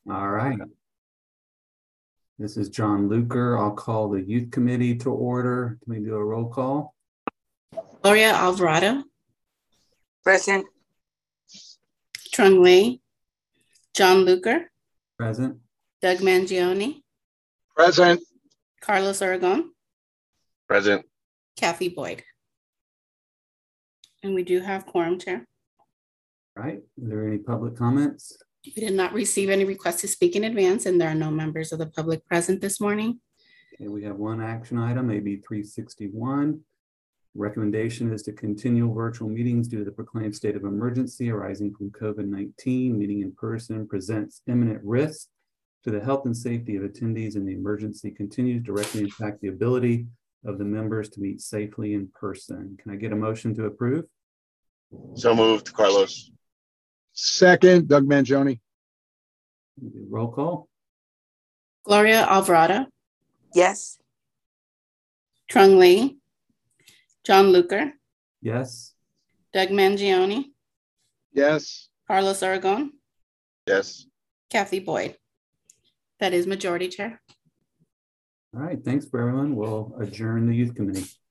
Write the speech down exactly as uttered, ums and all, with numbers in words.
All right. This is John Luker. I'll call the Youth Committee to order. Can we do a roll call? Gloria Alvarado. Present. Trung Le. John Luker. Present. Doug Mangione. Present. Carlos Aragon. Present. Kathy Boyd. And we do have quorum, Chair. All right. Are there any public comments? We did not receive any requests to speak in advance, and there are no members of the public present this morning. Okay, we have one action item, A B three sixty-one. Recommendation is to continue virtual meetings due to the proclaimed state of emergency arising from COVID nineteen. Meeting in person presents imminent risk to the health and safety of attendees, and the emergency continues to directly impact the ability of the members to meet safely in person. Can I get a motion to approve? So moved, Carlos. Second, Doug Mangione. Roll call. Gloria Alvarado. Yes. Trung Le. John Luker. Yes. Doug Mangione. Yes. Carlos Aragon. Yes. Kathy Boyd. That is majority, Chair. All right. Thanks for everyone. We'll adjourn the Youth Committee.